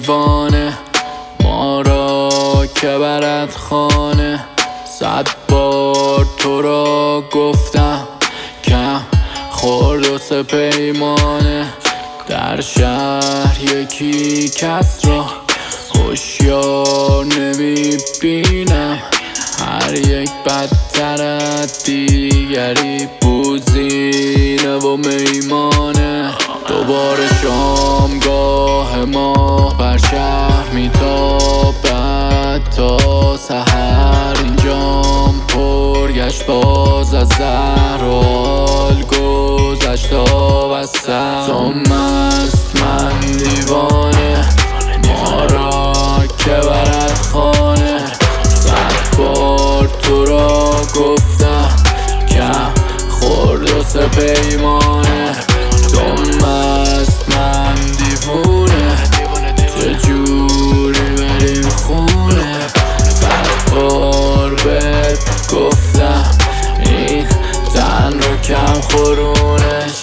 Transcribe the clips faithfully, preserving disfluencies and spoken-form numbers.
دیوانه ما را که برد خانه. صد بار تو را گفتم کم خورد و سه پیمانه. در شهر یکی کس را هوشیار نمیبینم، هر یک بدتر از دیگری بوزینه و میمانه. دوباره شامگاه ما بر شهر میتابد تا سحر، اینجام پر گشت باز از زهر و حال گذشت تا وسط. تو مست من دیوانه ما را که برد خانه. صد بار تو را گفتم کم خورد و سه پیمانه. تو مست من دیوونه چجوری بریم خونه. صد بار بهت گفتم این تن رو کم خورونش.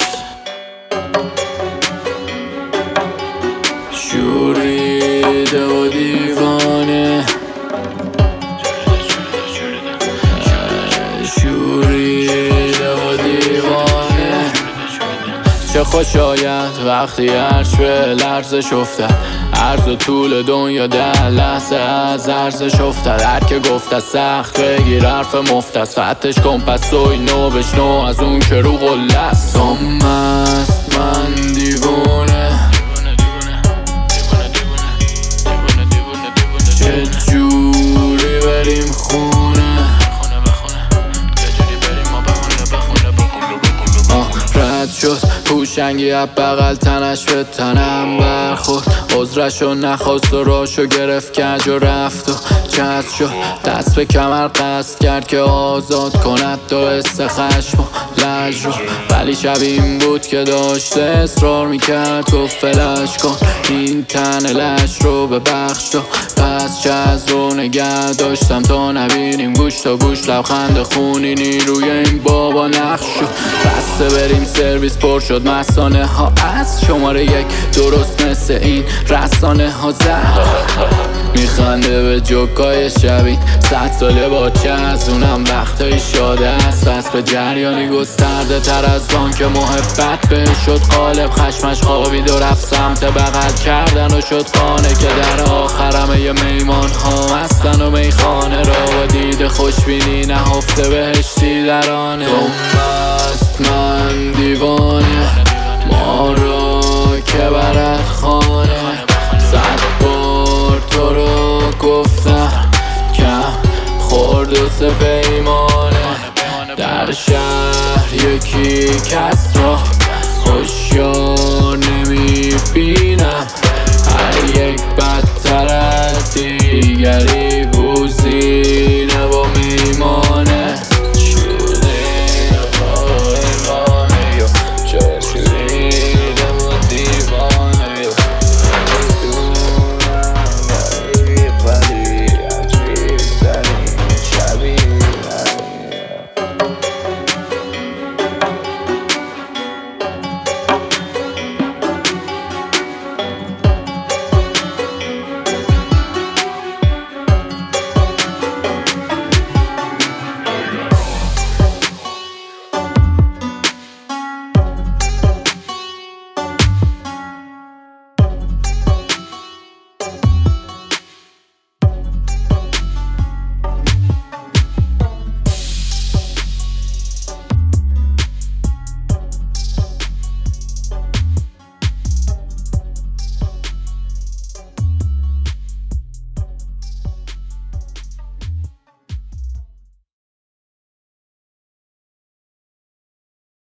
شوریده و دیوانه شوریده و دیوانه. چه خوش آید وقتی عرش به لرزش افتد، عرض و طول دنیا در لحظه از ارزش افتد. هر که گفت از سخت بگیر حرف مفت است، فتش کن پس و اینو بشنو از اون که رو قله است. تو مست من دیوونه چه جوری بریم خونه. رد شد هوشنگی از بغل تنش به تنم برخورد، عذرشو نخواست و راشو گرفت کج و رفت و چسب شد. دست به کمر قصد کرد که آزاد کند تو حس خشم و لج رو، ولی شب این بود که داشته اصرار میکرد گفت فلش کن این تن لش رو ببخش تو. پس چز رو نگه داشتم تا نبینیم گوش تا گوش لبخند خونینی روی این بابا نقش شد. بسته بریم سرویس پر شد مسانه ها از شماره یک، درست مثل این رسانه ها زد. میخنده به جوکای شبین صد ساله با چه از اونم وقتایی شاده است. پس به جریانی گسترده تر از آن که محبت به شد غالب، خشمش خوابید و رفت سمت بغل کردن و شد خانه که در آخرمه ی میمان ها هستن و میخانه را با دید خوشبینی نهفته بهشتی در آنه. تو مست من دیوانه ما را که برد خانه. صد بار تو را گفتم کم خورد و سه پیمانه. در شهر یکی کس